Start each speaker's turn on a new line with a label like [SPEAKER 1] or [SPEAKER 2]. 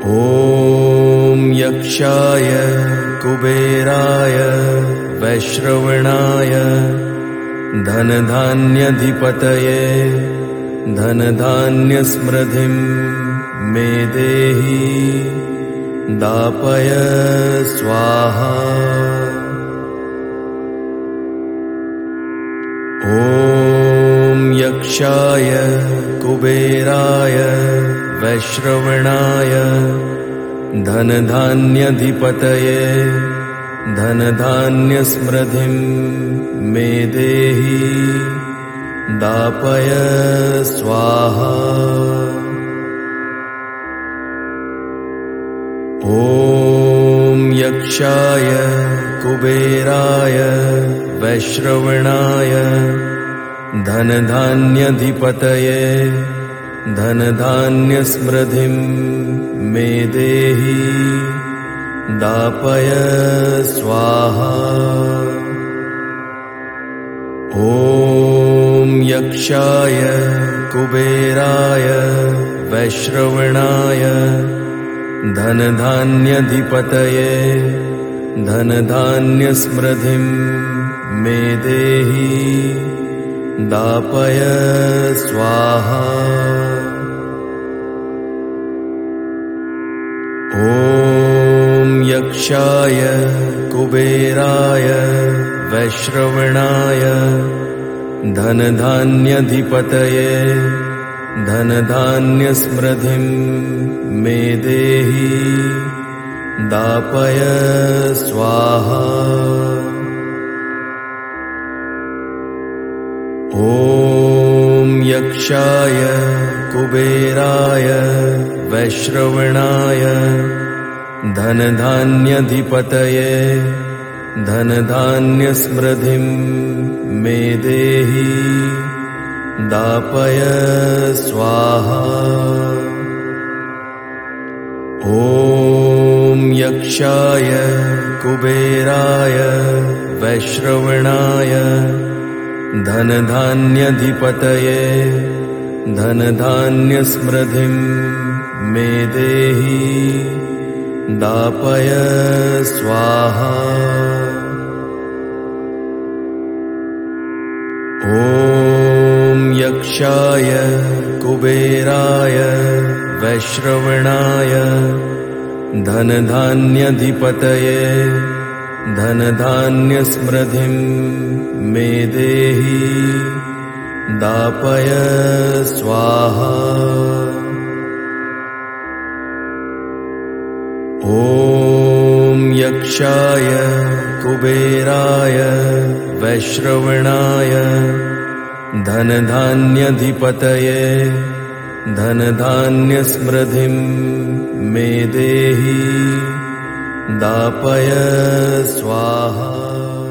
[SPEAKER 1] ॐ यक्षाय कुबेराय वैश्रवणाय धनधान्यधिपतये धनधान्यस्मृतिं मे देहि दापय स्वाहा। ॐ यक्षाय कुबेराय वैश्रवणाय धनधान्यधिपतये धनधान्यस्मृतिं मे देहि दापय स्वाहा। ॐ यक्षाय कुबेराय वैश्रवणाय धनधान्यधिपतये धनधान्यस्मृतिं मे देहि दापय स्वाहा। ॐ यक्षाय कुबेराय वैश्रवणाय धनधान्यधिपतये धनधान्यस्मृतिं मे देहि दापय स्वाहा। ॐ यक्षाय कुबेराय वैश्रवणाय धनधान्यधिपतये धनधान्यस्मृतिं मे देहि दापय स्वाहा। ॐ यक्षाय कुबेराय वैश्रवणाय धनधान्यधिपतये धनधान्यस्मृतिं मे देहि दापय स्वाहा। ॐ यक्षाय कुबेराय वैश्रवणाय धनधान्यधिपतये धनधान्यस्मृतिं मे देहि दापय स्वाहा। ॐ यक्षाय कुबेराय वैश्रवणाय धनधान्यधिपतये धनधान्यस्मृतिं मे देहि दापय स्वाहा। ॐ यक्षाय कुबेराय वैश्रवणाय धनधान्यधिपतये धनधान्यस्मृतिं मे देहि दापय स्वाहा।